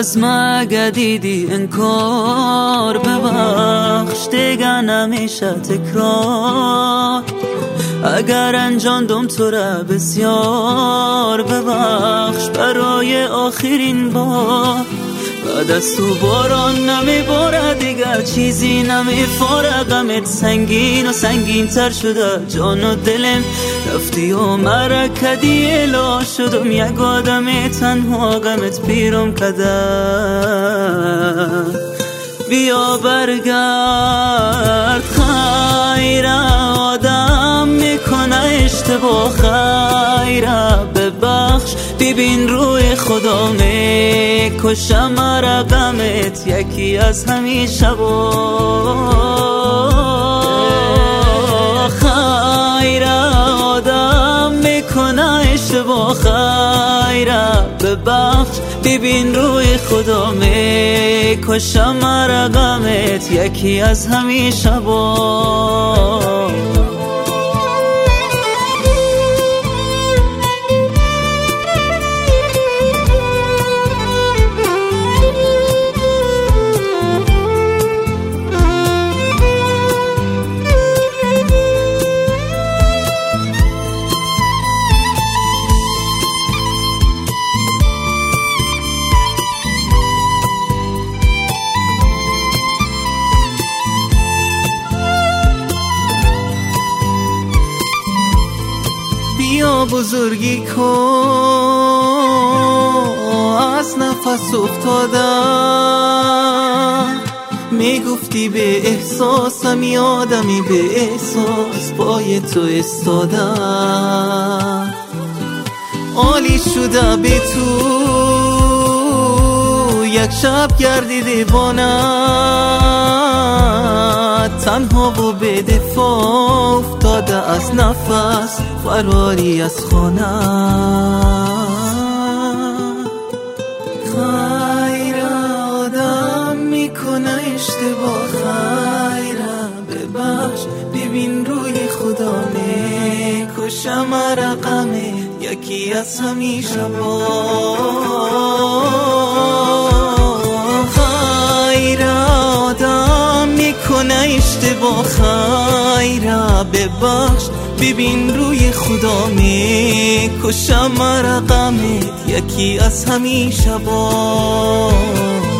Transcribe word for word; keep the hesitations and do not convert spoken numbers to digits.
از من اگه دیدی انکار ببخش، دیگه نمیشه تکرار. اگر انجاندم تو را بسیار ببخش، برای آخرین بار. بعد از تو باران نمیباره دیگر، چیزی نمیفاره. غمت سنگین و سنگین تر شده، جان و دلم رفتی و مرا کدی الا شدم. یک آدم تنها غمت پیرم کده. بیا برگرد خیره، آدم میکنه اشتباه خیره. ببخش ببین روی خدا میکشه مرا غمت یکی از همین شبا. خیره آدم میکنه اشتباه خیره. ببخش ببین روی خدا میکشه مرا غمت یکی از همین شبا. بیا بزرگی کن، از نفس افتادم. میگفتی به احساسم، یادمی به احساس پای تو استادم. عالی شده به تو یک شب گردی دیوانه، تنها و به دفاع افتاده از نفس فراری از خانه. خیره آدم میکنه اشتباه خیره. ببخش ببین روی خدا میکشه مرا غمه یکی از همین شبا. کنه اشتباه خیره. ببخش ببین روی خدا میکشه مرا غمت یکی از همین شبا.